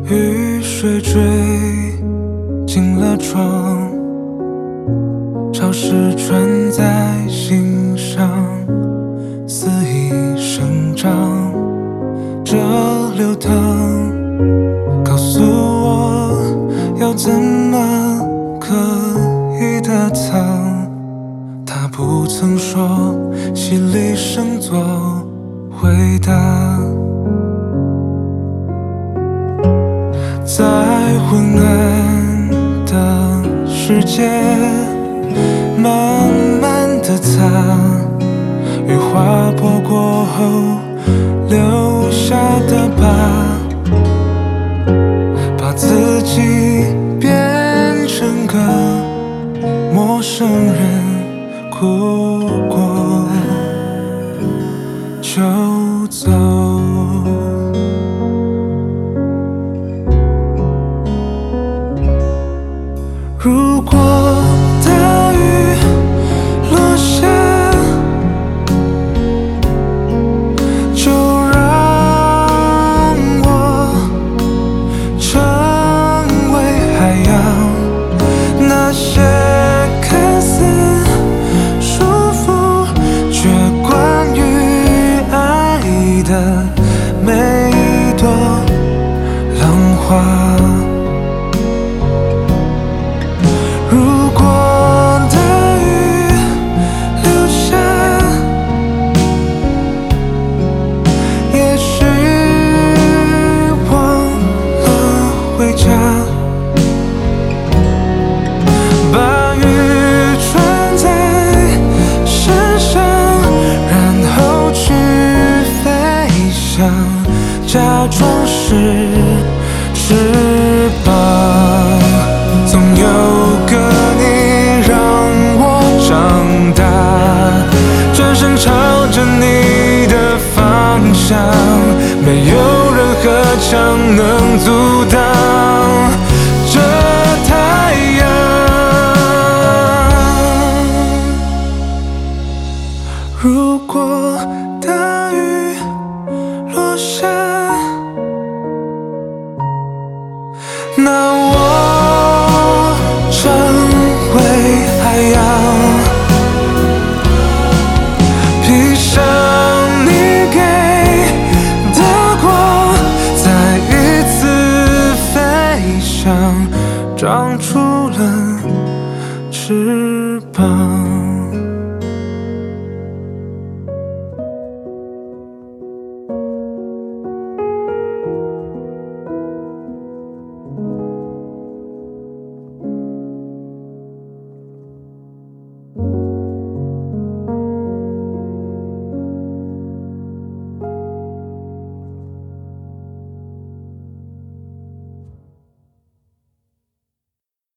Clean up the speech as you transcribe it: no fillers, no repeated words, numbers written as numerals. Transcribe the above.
雨水坠进了窗，潮湿穿在心上，肆意生长。这流淌告诉我要怎么可以的藏。他不曾说犀利声做回答，在昏暗的世界慢慢地擦，雨划破过后留下的疤，把自己变成个陌生人，哭过就走。如果大雨落下，就让我成为海洋。那些看似束缚，却关于爱的每一朵浪花。如果大雨留下，也许忘了回家，把雨穿在身上，然后去飞翔，假装是翅膀。总有个你让我长大，转身朝着你的方向，没有任何墙能阻挡这太阳。如果大雨落下，那我成为海洋，披上你给的光，再一次飞翔，长出了翅膀。